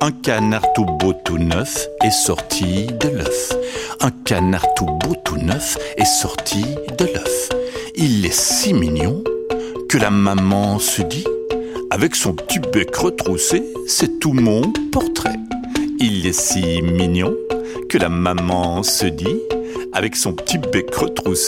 Un canard tout beau tout neuf est sorti de l'œuf. Un canard tout beau tout neuf est sorti de l'œuf. Il est si mignon que la maman se dit: avec son petit bec retroussé, c'est tout mon portrait. Il est si mignon que la maman se dit: avec son petit bec retroussé,